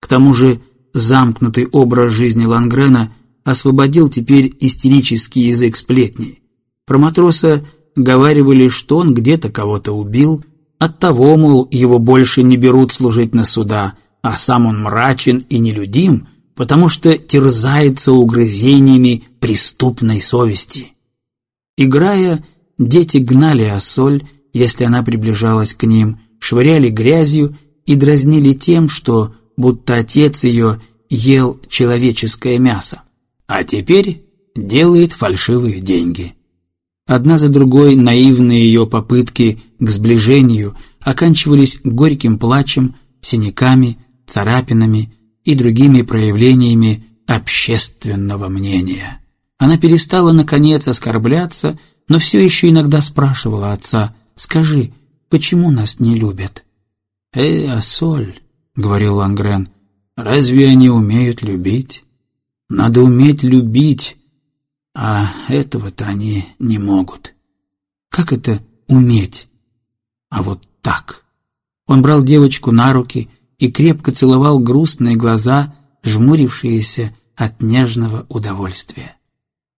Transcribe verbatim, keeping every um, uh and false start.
К тому же замкнутый образ жизни Лангрена освободил теперь истерический язык сплетней. Про матроса говаривали, что он где-то кого-то убил, оттого, мол, его больше не берут служить на суда, а сам он мрачен и нелюдим, потому что терзается угрызениями преступной совести. Играя, дети гнали Ассоль, если она приближалась к ним, швыряли грязью и дразнили тем, что будто отец ее ел человеческое мясо, а теперь делает фальшивые деньги. Одна за другой наивные ее попытки к сближению оканчивались горьким плачем, синяками, царапинами и другими проявлениями общественного мнения. Она перестала, наконец, оскорбляться, но все еще иногда спрашивала отца: «Скажи, почему нас не любят?» «Э, Ассоль», — говорил Лангрен, — «разве они умеют любить? Надо уметь любить, а этого-то они не могут». «Как это уметь?» «А вот так». Он брал девочку на руки и крепко целовал грустные глаза, жмурившиеся от нежного удовольствия.